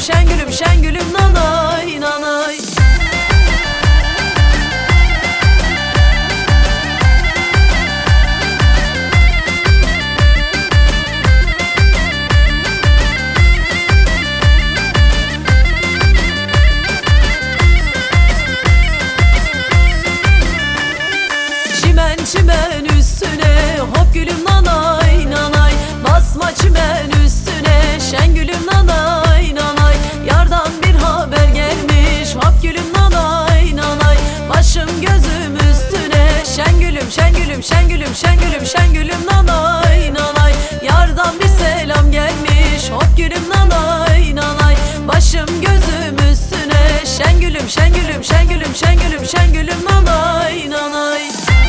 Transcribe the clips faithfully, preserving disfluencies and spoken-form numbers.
şengülüm şengülüm nanay nanay. Çimen çimen üstüne hop gülüm nanay nanay. Basma çimen üstüne şengülüm nanay nanay. Yardan bir haber gelmiş hop gülüm nanay nanay. Başım gözüm üstüne şengülüm şengülüm şengülüm şengülüm şengülüm nanay nanay. Yardan bir selam gelmiş hop gülüm nanay nanay. Başım gözüm üstüne şengülüm şengülüm şengülüm şengülüm şengülüm nanay nanay.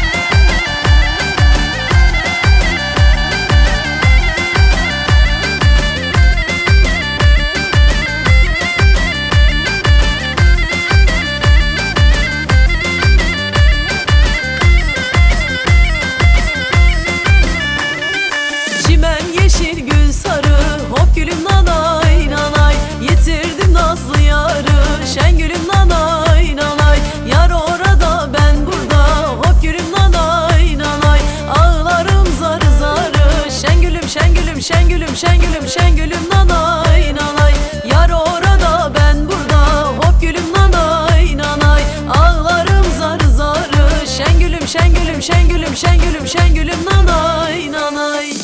Yeşil gül sarı hop gülüm nanay nanay. Yitirdim nazlı yarı şengülüm nanay nanay. Yar orada ben burada hop gülüm nanay nanay. Ağlarım zarı zarı şengülüm şengülüm şengülüm şengülüm şengülüm nanay nanay. Yar orada ben burada hop gülüm nanay nanay. Ağlarım zarı zarı şengülüm şengülüm şengülüm şengülüm şengülüm nanay nanay.